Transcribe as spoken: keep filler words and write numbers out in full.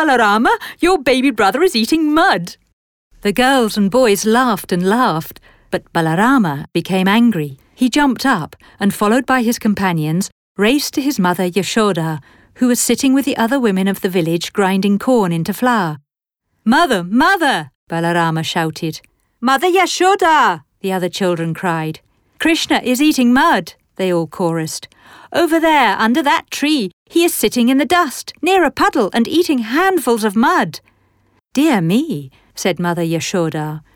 Balarama, your baby brother is eating mud." The girls and boys laughed and laughed, but Balarama became angry. He jumped up and, followed by his companions, raced to his mother Yashoda, who was sitting with the other women of the village grinding corn into flour. "Mother, mother!" Balarama shouted. "Mother Yashoda!" the other children cried. "Krishna is eating mud," they all chorused. "Over there, under that tree, he is sitting in the dust, near a puddle and eating handfuls of mud." "Dear me," said Mother Yashoda.